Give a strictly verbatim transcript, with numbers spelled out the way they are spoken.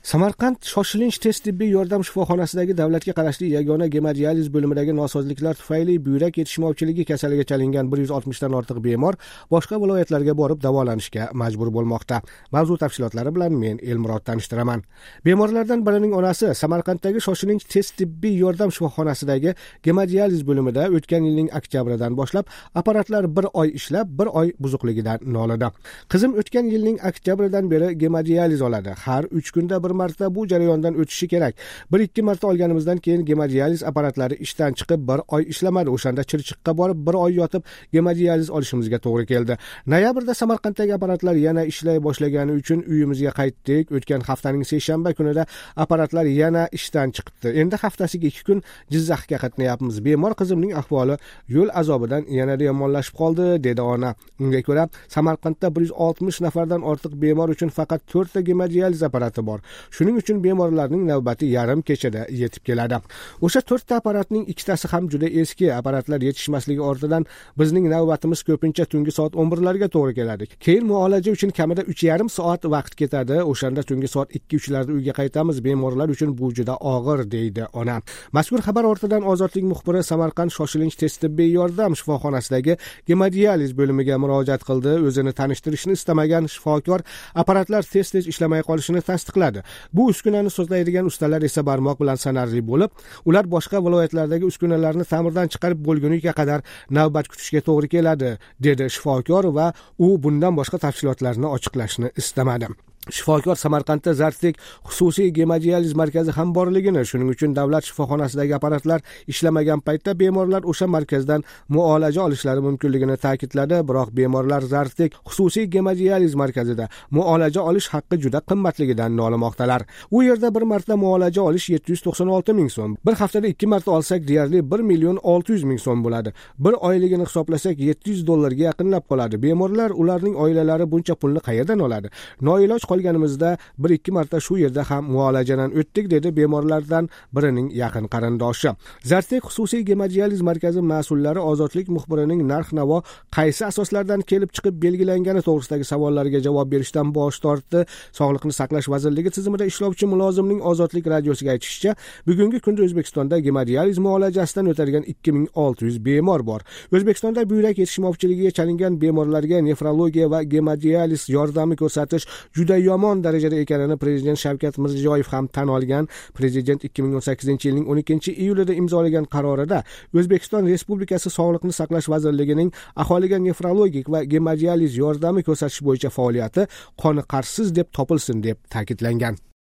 Samarqand shoshilinch tez tibbiy yordam shifoxonasidagi davlatga qarashli yagona gemodializ bo'limidagi nosozliklar tufayli buyrak yetishmovchiligi kasaliga chalingan bir yuz oltmishdan ortiq bemor boshqa viloyatlarga borib davolanishga majbur bo'lmoqda. Mavzu tafsilotlari bilan men Elmurod tanishtiraman. Bemorlardan birining onasi Samarqanddagi shoshilinch tez tibbiy yordam shifoxonasidagi gemodializ bo'limida o'tgan yilning oktyabridan boshlab apparatlar bir oy ishlab, bir oy buzuqligidan nolidi. Qizim o'tgan yilning oktyabridan beri gemodializ oladi. Har uch kunda bir marta bu jarayondan o'tishi kerak. bir ikki marta olganimizdan keyin gemodializ apparatlari ishdan chiqib bir oy ishlamadi. O'shanda Chirchiqqa borib bir oy yotib gemodializ olishimizga to'g'ri keldi. Noyabrda Samarqanddagi apparatlar yana ishlay boshlagani uchun uyimizga qaytdik. O'tgan haftaning seshanba kunida apparatlar yana ishdan chiqibdi. Endi haftasiga ikki kun Jizzaxga qatnayapmiz. Bemor qizimning ahvoli yo'l azobidan yanada yomonlashib qoldi, dedi ona. Unga ko'ra, Samarqandda bir yuz oltmish nafardan ortiq bemor uchun faqat to'rtta gemodializ apparati bor. Shuning uchun bemorlarning navbati yarim kechada yetib keladi. O'sha to'rtta apparatning ikkitasi ham juda eski. Apparatlar yetishmasligi ortidan bizning navbatimiz ko'pincha tungi soat o'n birlarga to'g'ri keladi. Keyin muolaja uchun kamida uch yarim soat vaqt ketadi. O'shanda tungi soat ikki uch larda uyga qaytamiz. Bemorlar uchun bu juda og'ir, deydi ona. Mazkur xabar ortidan Ozodlik muxbiri Samarqand shoshilinch tez tibbiy yordam shifoxonasidagi gemodializ bo'limiga murojaat qildi. O'zini tanishtirishni istamagan shifokor apparatlar tez-tez ishlamay qolishini tasdiqladi. Bu uskunani sozlaydigan ustalar esa barmoq bilan sanarli bo'lib, ular boshqa viloyatlardagi uskunalarni ta'mirdan chiqarib bo'lguniga qadar navbat kutishga to'g'ri keladi, dedi shifokor va u bundan boshqa tafsilotlarni ochiqlashni istamadi. Shifokor Samarqandda Zartek xususiy gemodializ markazi ham borligini, shuning uchun davlat shifoxonasidagi apparatlar ishlamagan paytda bemorlar o'sha markazdan muolaja olishlari mumkinligini ta'kidladi. Biroq bemorlar Zartek xususiy gemodializ markazida muolaja olish haqqi juda qimmatligidan nolimoqdalar. U yerda bir marta muolaja olish yetti yuz to'qson olti ming so'm. Bir haftada ikki marta olsak deyarli bir million olti yuz ming so'm bo'ladi. Bir oyligini hisoblasak yetti yuz dollarga yaqinlab qoladi. Bemorlar, ularning oilalari buncha pulni qayerdan oladi? Noiloj qolganimizda bir ikki marta shu yerda ham muolajadan o'tdik, dedi bemorlardan birining yaqin qarindoshi. Zartek xususiy gemodializ markazi mas'ullari Ozodlik muxbirining narx-navo qaysi asoslardan kelib chiqib belgilangani to'g'risidagi savollariga javob berishdan bosh tortdi. Sog'liqni saqlash vazirligi tizimida ishlovchi mulozimning Ozodlik radiosiga aytishicha, bugungi kunda O'zbekistonda gemodializ muolajasidan o'tadigan ikki ming olti yuz bemor bor. O'zbekistonda buyrak yetishmovchiligiga chalingan bemorlarga nefrologiya va gemodializ yordami ko'rsatish juda yomon darajada ekanini Prezident Shavkat Mirziyoyev ham tan olgan. Prezident ikki ming o'n sakkizinchi yilning o'n ikkinchi iyulida imzolagan qarorida O'zbekiston Respublikasi Sog'liqni saqlash vazirligining aholiga nefrologik va gemodializ yordami ko'rsatish bo'yicha faoliyati qoniqarsiz deb topilsin, deb ta'kidlangan.